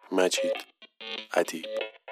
مجید ادیب.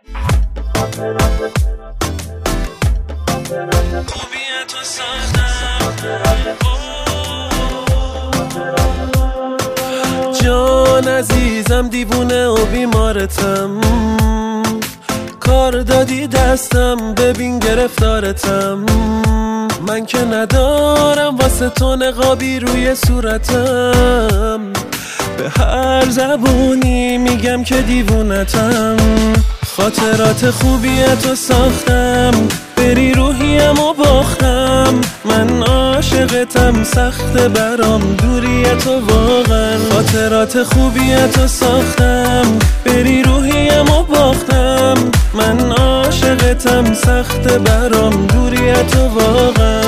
جان عزیزم دیوونه و بیمارتم، کار دادی دستم ببین گرفتارتم. من که ندارم واسه تو نقابی روی صورتم، به هر زبونی میگم که دیوونتم. خاطرات خوبیتو ساختم، بری روحیم و باختم. من عاشقتم، سخت برام دوریتو واقعا. خاطرات خوبیتو ساختم، بری روحیم و باختم. من عاشقتم، سخت برام دوریتو واقعا.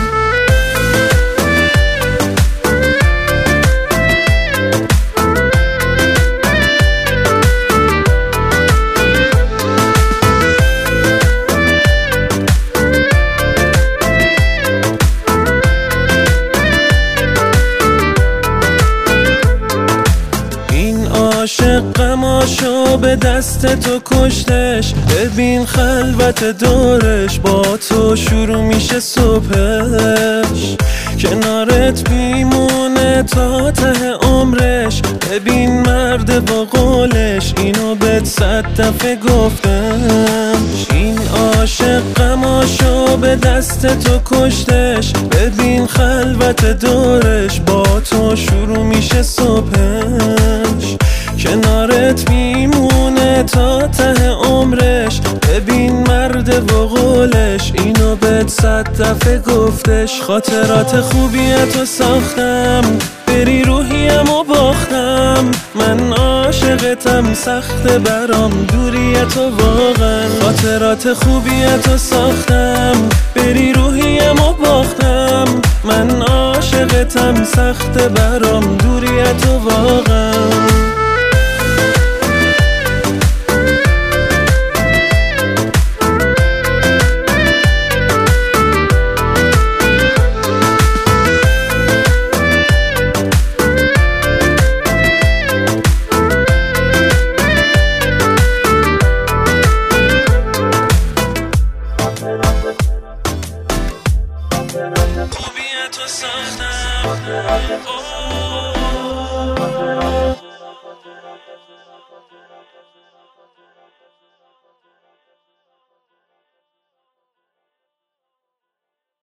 عاشق غماشو به دست تو کشتش، ببین خلوت دورش با تو شروع میشه صبحش. کنارت بیمونه تا ته عمرش، ببین مرد با قولش اینو بهت 100 دفعه گفتمش. این عاشق غماشو به دست تو کشتش، ببین خلوت دورش با تو شروع میشه صبحش. کنارت میمونه تا ته عمرش، ببین مرد و قولش اینو بهت 100 دفعه گفتش. خاطرات خوبیتو ساختم، بری روحیم و باختم. من عاشقتم، سخت برام دوریتو واقعا. خاطرات خوبیتو ساختم، بری روحیم و باختم. من عاشقتم، سخت برام دوریتو واقعا. خوبیتو ساختم